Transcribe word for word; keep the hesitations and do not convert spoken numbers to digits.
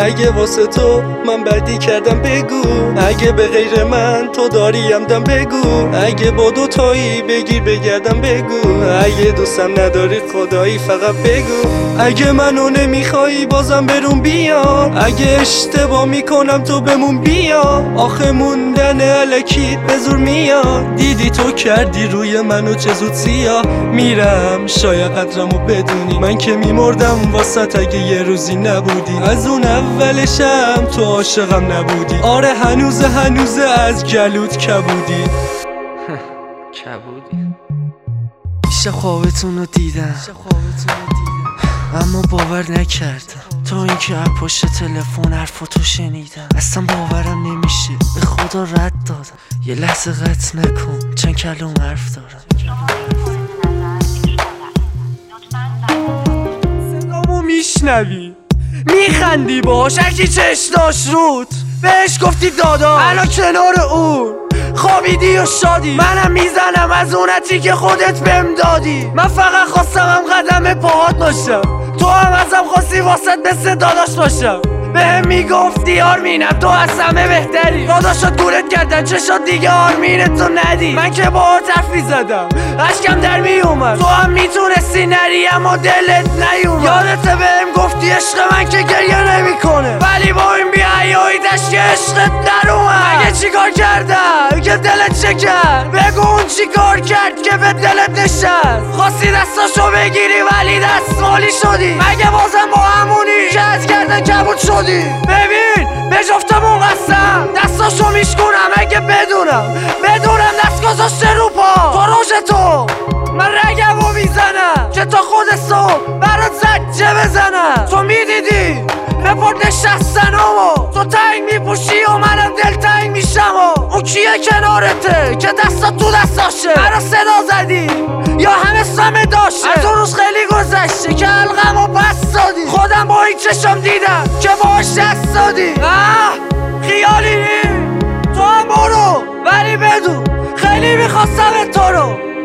اگه واسه تو من بدی کردم بگو، اگه به غیر من تو داریم دم بگو، اگه با دوتایی بگیر بگردم بگو، اگه دوستم نداری خدایی فقط بگو، اگه منو نمیخوایی بازم برون بیا، اگه اشتباه میکنم تو بمون بیا، آخه موندن الکیت به زور میاد، دیدی تو کردی روی منو چه زود سیاه میرم، شاید قدرمو بدونی من که میمردم واسط اگه یه روزی نبودی، از اون اولشم تو عاشقم نبودی، آره هنوزه هنوزه از گلوت کبودی کبودی. میشه خوابتون رو دیدم اما باور نکردم تا اینکه از پشت تلفن حرفاتو شنیدم، اصلا باورم نمیشه به خدا رد دادم، یه لحظه قطع نکن چند کلام حرف دارم. صدامو میشنوی میخندی باش، هرکی چشناش رود بهش گفتی دادا، الان کنار اون خوابیدی و شادی، منم میزنم از اونتی که خودت بهم دادی، من فقط خواستم هم قدم پاهات باشم، تو هم ازم خواستی واسط مثل داداش باشم، بهم میگفتی آرمینم تو از همه بهتری، داداشت گولت کردن چشات دیگه آرمینت تو ندی، من که با حرف میزدم اشکم در میومد، تو هم میتونستی نری اما دلت نیومد، یادته بهم گفتی عشق من که گریه نمیکنه، ولی با این بی‌حیایی‌اش که عشقت در اومد، مگه چیکار کردم که دلت چه کرد، بگو اون چیکار کرد که به دلت نشست، خواستی دستاشو بگیری ولی دستمالی شدی، مگه بازم با همونی که از گردن کبود شدی، ببین به جفتمون قسم دستاشو میشکنم اگه بدونم بدونم دست گذاشته رو پا، تو روش تو من رگمو میزنم که تا خود صبح برات زجه بزنم، تو میدیدی رپورت نشستنمو تو تنگ میپوشی و منم دل تنگ میشم، و اون کیه کنارته که دستات تو دستاشه، مرا صدا زدی یا همه سمه داشته، از اون روز خیلی گذشته که حلقمو پس دادی، خودم با این چشم دیدم که باش دست دادی، آه خیالی نی تو هم برو، ولی بدون خیلی میخواستم تو رو